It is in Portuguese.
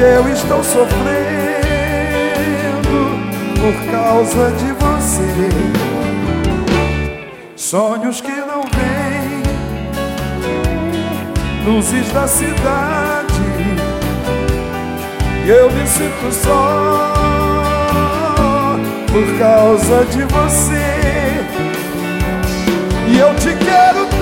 eu estou sofrendo por causa de você. Sonhos que não vêm, luzes da cidade, e eu me sinto só por causa de você. E eu te quero